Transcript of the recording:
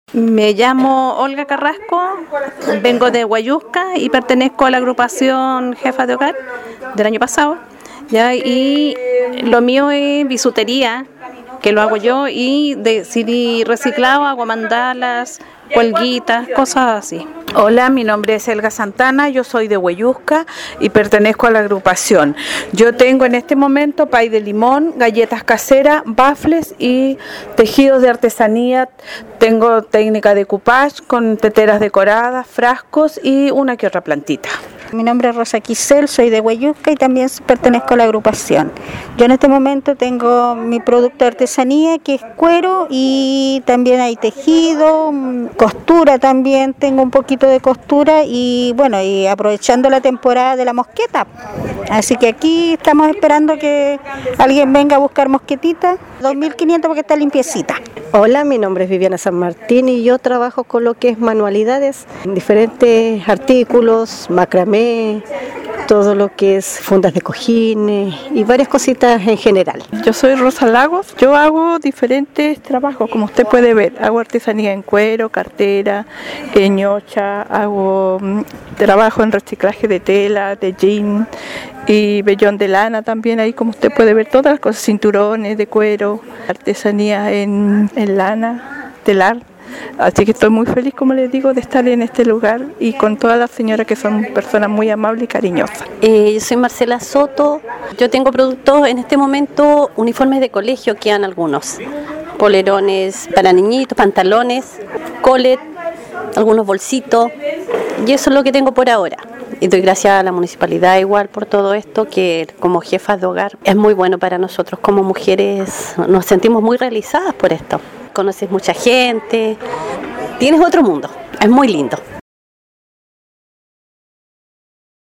Me llamo Olga Carrasco, vengo de Huayusca y pertenezco a la agrupación Jefas de Hogar del año pasado, ¿ya? Y lo mío es bisutería, que lo hago yo, y de CD reciclado hago mandalas, cuelguitas, cosas así. Hola, mi nombre es Elga Santana, yo soy de Huayusca y pertenezco a la agrupación. Yo tengo en este momento pay de limón, galletas caseras, bafles y tejidos de artesanía. Tengo técnica de coupage con teteras decoradas, frascos y una que otra plantita. Mi nombre es Rosa Quisel, soy de Huayusca y también pertenezco a la agrupación. Yo en este momento tengo mi producto de artesanía que es cuero y también hay tejido, costura también, tengo un poquito de costura y bueno, y aprovechando la temporada de la mosqueta. Así que aquí estamos esperando que alguien venga a buscar mosquetitas, 2.500 porque está limpiecita. Hola, mi nombre es Viviana San Martín y yo trabajo con lo que es manualidades, diferentes artículos, macramé, todo lo que es fundas de cojines y varias cositas en general. Yo soy Rosa Lagos, yo hago diferentes trabajos, como usted puede ver, hago artesanía en cuero, cartera, ñocha, hago trabajo en reciclaje de tela, de jean y vellón de lana también, ahí como usted puede ver todas las cosas, cinturones de cuero, artesanía en lana, telar. Así que estoy muy feliz, como les digo, de estar en este lugar y con todas las señoras que son personas muy amables y cariñosas. Yo soy Marcela Soto, yo tengo productos en este momento, uniformes de colegio, quedan algunos, polerones para niñitos, pantalones, colet, algunos bolsitos, y eso es lo que tengo por ahora. Y doy gracias a la municipalidad igual por todo esto, que como jefas de hogar es muy bueno para nosotros como mujeres, nos sentimos muy realizadas por esto. Conoces mucha gente, tienes otro mundo, es muy lindo.